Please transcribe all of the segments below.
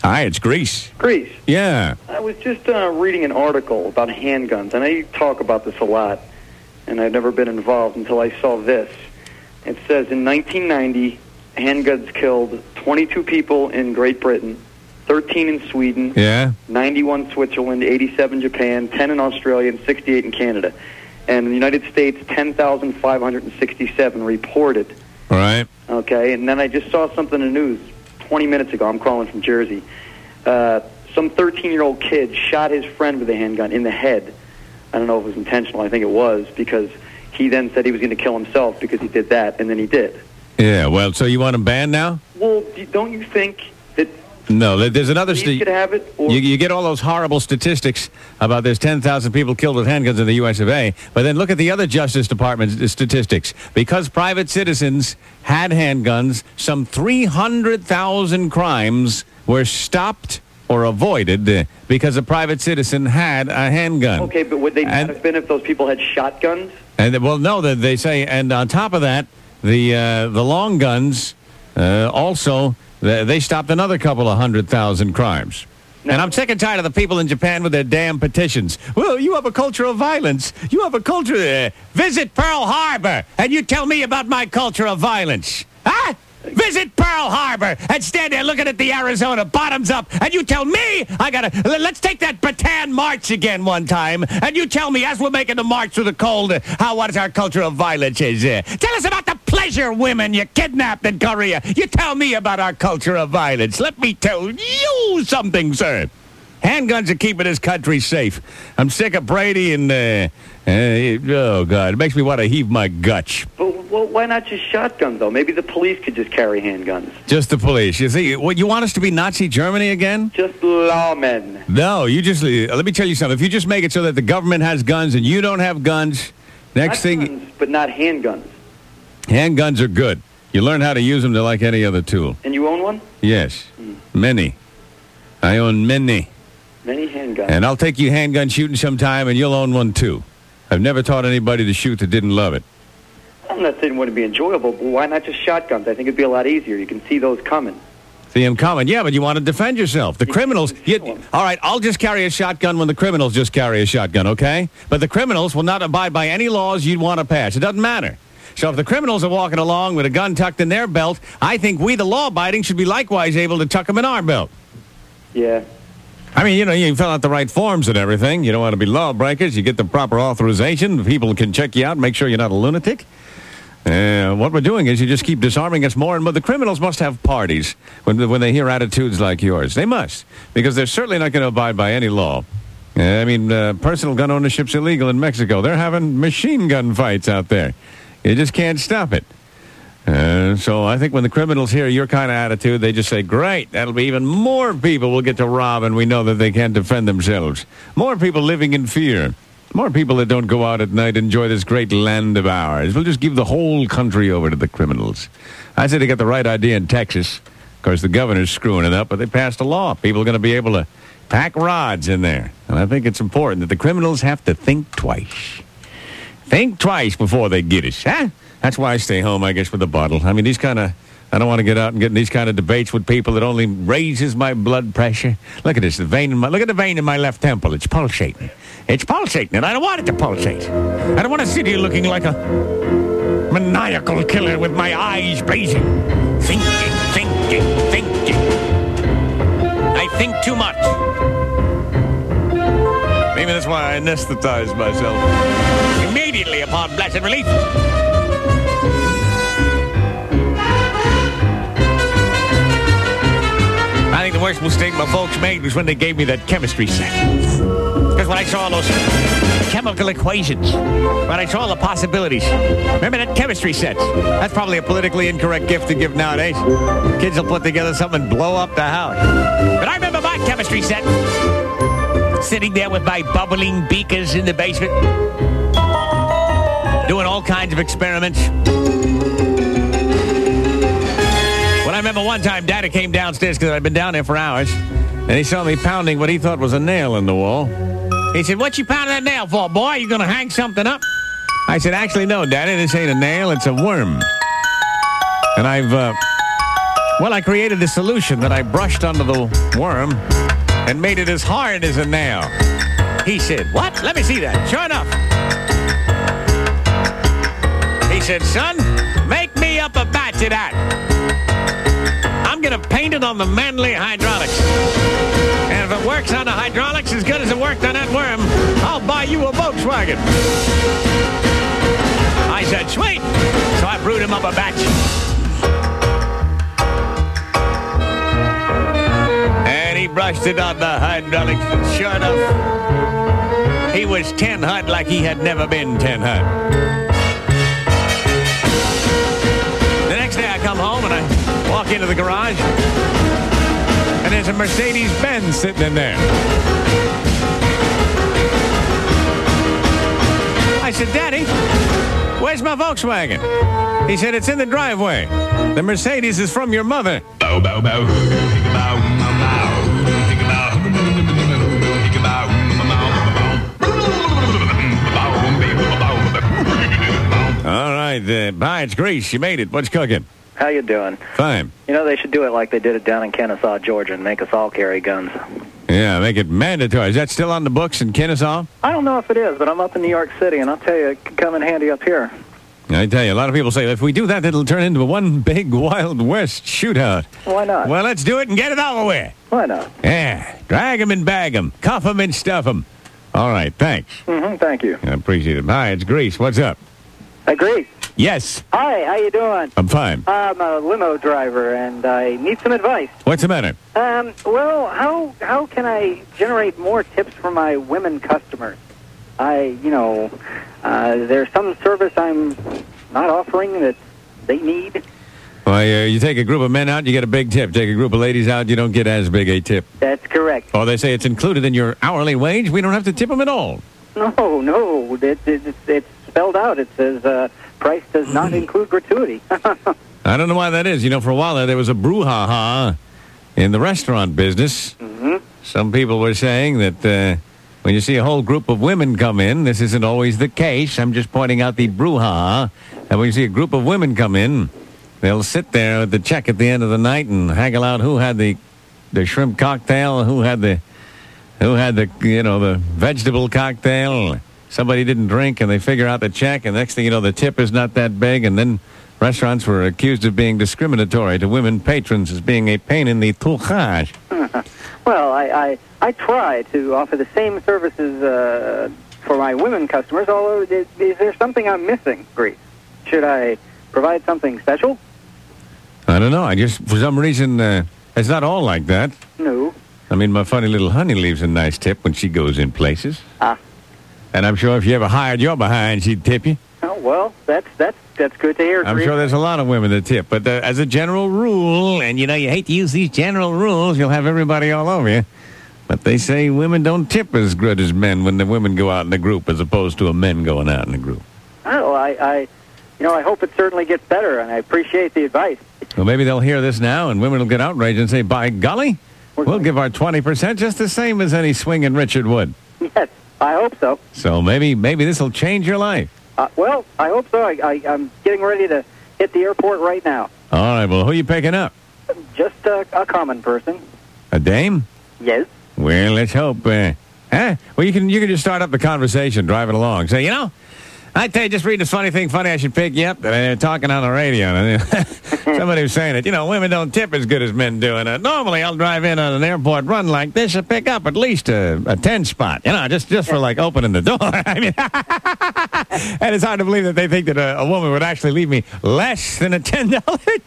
Hi, it's Grease. Grease. Yeah. I was just reading an article about handguns. I know you talk about this a lot, and I've never been involved until I saw this. It says in 1990, handguns killed 22 people in Great Britain, 13 in Sweden, 91 Switzerland, 87 Japan, 10 in Australia, and 68 in Canada. And in the United States, 10,567 reported. All right. Okay, and then I just saw something in the news 20 minutes ago. I'm calling from Jersey. Some 13-year-old kid shot his friend with a handgun in the head. I don't know if it was intentional. I think it was, because he then said he was going to kill himself because he did that, and then he did. Yeah, well, so you want him banned now? Well, don't you think that... No, there's another... You could have it, or... You get all those horrible statistics about there's 10,000 people killed with handguns in the U.S. of A., but then look at the other Justice Department statistics. Because private citizens had handguns, some 300,000 crimes were stopped or avoided because a private citizen had a handgun. Okay, but would they not have been if those people had shotguns? And well, no, they say, and on top of that, the long guns also, they stopped another couple of 100,000 crimes. No. And I'm sick and tired of the people in Japan with their damn petitions. Well, you have a culture of violence. You have a culture... visit Pearl Harbor, and you tell me about my culture of violence. Huh? Visit Pearl Harbor and stand there looking at the Arizona bottoms up, and you tell me I gotta... Let's take that Bataan March again one time, and you tell me as we're making the march through the cold, what our culture of violence is. Tell us about the pleasure women you kidnapped in Korea. You tell me about our culture of violence. Let me tell you something, sir. Handguns are keeping this country safe. I'm sick of Brady and, oh, God, it makes me want to heave my guts. Well, why not just shotguns, though? Maybe the police could just carry handguns. Just the police. You see, what, you want us to be Nazi Germany again? Just lawmen. No, you just, let me tell you something. If you just make it so that the government has guns and you don't have guns, next thing... Guns, but not handguns. Handguns are good. You learn how to use them like any other tool. And you own one? Yes. Many. I own many. Many handguns. And I'll take you handgun shooting sometime, and you'll own one, too. I've never taught anybody to shoot that didn't love it. I'm not saying it wouldn't be enjoyable, but why not just shotguns? I think it'd be a lot easier. You can see those coming. See them coming? Yeah, but you want to defend yourself. The criminals... all right, I'll just carry a shotgun when the criminals just carry a shotgun, okay? But the criminals will not abide by any laws you'd want to pass. It doesn't matter. So if the criminals are walking along with a gun tucked in their belt, I think we, the law-abiding, should be likewise able to tuck them in our belt. Yeah. I mean, you fill out the right forms and everything. You don't want to be lawbreakers. You get the proper authorization. People can check you out and make sure you're not a lunatic. What we're doing is you just keep disarming us more and more. The criminals must have parties when they hear attitudes like yours. They must, because they're certainly not going to abide by any law. Personal gun ownership's illegal in Mexico. They're having machine gun fights out there. You just can't stop it. So I think when the criminals hear your kind of attitude, they just say, great, that'll be even more people we'll get to rob, and we know that they can't defend themselves. More people living in fear. More people that don't go out at night and enjoy this great land of ours. We'll just give the whole country over to the criminals. I said they got the right idea in Texas. Of course, the governor's screwing it up, but they passed a law. People are going to be able to pack rods in there. And I think it's important that the criminals have to think twice. Think twice before they get us, huh? That's why I stay home, I guess, with the bottle. I mean, I don't want to get out and get in these kind of debates with people that only raises my blood pressure. Look at this, look at the vein in my left temple. It's pulsating. It's pulsating, and I don't want it to pulsate. I don't want to sit here looking like a maniacal killer with my eyes blazing. Thinking. I think too much. Maybe that's why I anesthetize myself immediately upon blessed relief. I think the worst mistake my folks made was when they gave me that chemistry set. Because when I saw those chemical equations, when I saw the possibilities, remember that chemistry set? That's probably a politically incorrect gift to give nowadays. Kids will put together something and blow up the house. But I remember my chemistry set. Sitting there with my bubbling beakers in the basement, doing all kinds of experiments. I remember one time Daddy came downstairs because I'd been down there for hours, and he saw me pounding what he thought was a nail in the wall. He said, what you pounding that nail for, boy? You going to hang something up? I said, actually, no, Daddy, this ain't a nail, it's a worm. And I've Well, I created a solution that I brushed onto the worm and made it as hard as a nail. He said, "What? Let me see that." Sure enough. He said, "Son, make me up a batch of that. I'm going to paint it on the Manly hydraulics. And if it works on the hydraulics as good as it worked on that worm, I'll buy you a Volkswagen." I said, "Sweet." So I brewed him up a batch. And he brushed it on the hydraulics. And sure enough, he was 10 hut like he had never been 10 hut. The next day I come home and I walk into the garage, and there's a Mercedes-Benz sitting in there. I said, "Daddy, where's my Volkswagen?" He said, "It's in the driveway. The Mercedes is from your mother." Bow, bow, bow. Bow, bow, bow. All right, bye, it's Grease. You made it. What's cooking? How you doing? Fine. You know, they should do it like they did it down in Kennesaw, Georgia, and make us all carry guns. Yeah, make it mandatory. Is that still on the books in Kennesaw? I don't know if it is, but I'm up in New York City, and I'll tell you, it could come in handy up here. I tell you, a lot of people say, if we do that, it'll turn into one big Wild West shootout. Why not? Well, let's do it and get it over with. Why not? Yeah, drag 'em and bag 'em, cuff 'em and stuff 'em. All right, thanks. Thank you. I appreciate it. Hi, it's Grease. What's up? Agree. Yes, Hi, how you doing? I'm fine. I'm a limo driver, and I need some advice. What's the matter? Well, how can I generate more tips for my women customers? There's some service I'm not offering that they need. Well, you take a group of men out, you get a big tip. Take a group of ladies out, you don't get as big a tip. That's correct. Or they say it's included in your hourly wage. We don't have to tip them at all. No, it's spelled out. It says price does not include gratuity. I don't know why that is. You know, for a while there was a brouhaha in the restaurant business. Mm-hmm. Some people were saying that when you see a whole group of women come in, this isn't always the case. I'm just pointing out the brouhaha. And when you see a group of women come in, they'll sit there with the check at the end of the night and haggle out who had the shrimp cocktail, who had the the vegetable cocktail. Somebody didn't drink, and they figure out the check, and next thing you know, the tip is not that big, and then restaurants were accused of being discriminatory to women patrons as being a pain in the tourage. Well, I try to offer the same services for my women customers, although is there something I'm missing, Grease? Should I provide something special? I don't know. I just, for some reason, it's not all like that. No. I mean, my funny little honey leaves a nice tip when she goes in places. Ah. And I'm sure if you ever hired your behind, she'd tip you. Oh, well, that's good to hear, I'm Grease. sure there's a lot of women that tip. But as a general rule, and you hate to use these general rules, you'll have everybody all over you. But they say women don't tip as good as men when the women go out in a group as opposed to a men going out in a group. Oh, I hope it certainly gets better, and I appreciate the advice. Well, maybe they'll hear this now, and women will get outraged and say, by golly, we'll give our 20% just the same as any swinging Richard would. Yes, I hope so. So maybe this will change your life. Well, I hope so. I'm getting ready to hit the airport right now. All right, well, who are you picking up? Just a common person. A dame? Yes. Well, let's hope. Well, you can just start up the conversation, driving along. Say, I tell you, just reading this funny, I should pick you up. They're talking on the radio. Somebody was saying it. Women don't tip as good as men do. And normally I'll drive in on an airport run like this and pick up at least a 10 spot. Just for like opening the door. I mean, and it's hard to believe that they think that a woman would actually leave me less than a $10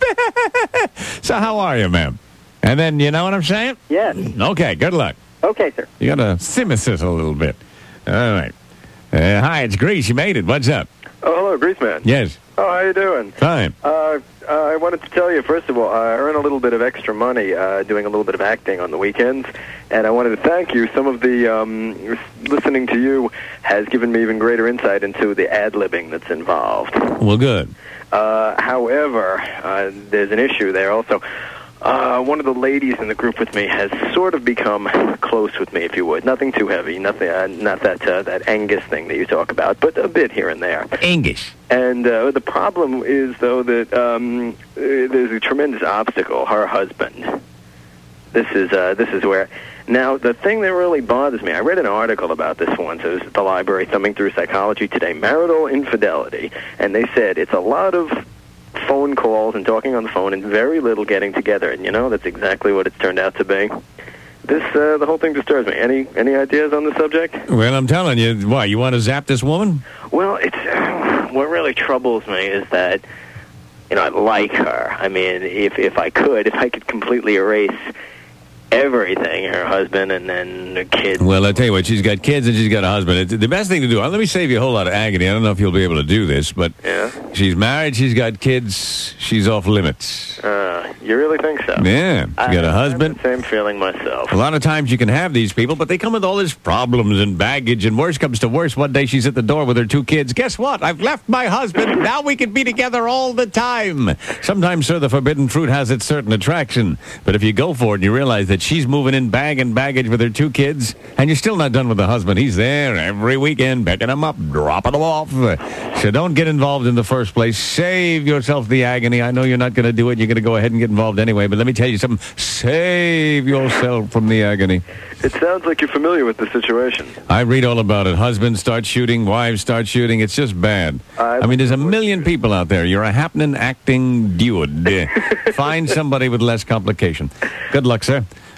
tip. So how are you, ma'am? And then, you know what I'm saying? Yes. Okay, good luck. Okay, sir. You got to simmer this a little bit. All right. Hi, it's Grease. You made it. What's up? Oh, hello, Grease Man. Yes. Oh, how you doing? Fine. I wanted to tell you, first of all, I earn a little bit of extra money doing a little bit of acting on the weekends, and I wanted to thank you. Some of the listening to you has given me even greater insight into the ad-libbing that's involved. Well, good. However, there's an issue there also. one of the ladies in the group with me has sort of become close with me, if you would. Nothing too heavy, nothing, not that Angus thing that you talk about, but a bit here and there. Angus. And the problem is, though, that there's a tremendous obstacle. Her husband. This is where. Now, the thing that really bothers me, I read an article about this once. It was at the library, thumbing through Psychology Today, marital infidelity, and they said it's a lot of phone calls and talking on the phone and very little getting together. And, that's exactly what it's turned out to be. The whole thing disturbs me. Any ideas on the subject? Well, I'm telling you, why, you want to zap this woman? Well, what really troubles me is that, I like her. I mean, if I could completely erase everything, her husband and then the kids. Well, I tell you what, she's got kids and she's got a husband. It's the best thing to do. Let me save you a whole lot of agony. I don't know if you'll be able to do this, but she's married, she's got kids, she's off limits. You really think so? Yeah. She got a husband. I have the same feeling myself. A lot of times you can have these people, but they come with all this problems and baggage, and worse comes to worse. One day she's at the door with her 2 kids. Guess what? I've left my husband. Now we can be together all the time. Sometimes, sir, the forbidden fruit has its certain attraction. But if you go for it and you realize that she's moving in bag and baggage with her 2 kids, and you're still not done with the husband, he's there every weekend, picking them up, dropping them off. So don't get involved in the first place. Save yourself the agony. I know you're not going to do it. You're going to go ahead and get involved anyway, but let me tell you something. Save yourself from the agony. It sounds like you're familiar with the situation. I read all about it. Husbands start shooting, wives start shooting. It's just bad. I mean, there's a million people out there. You're a happening, acting dude. Find somebody with less complication. Good luck, sir.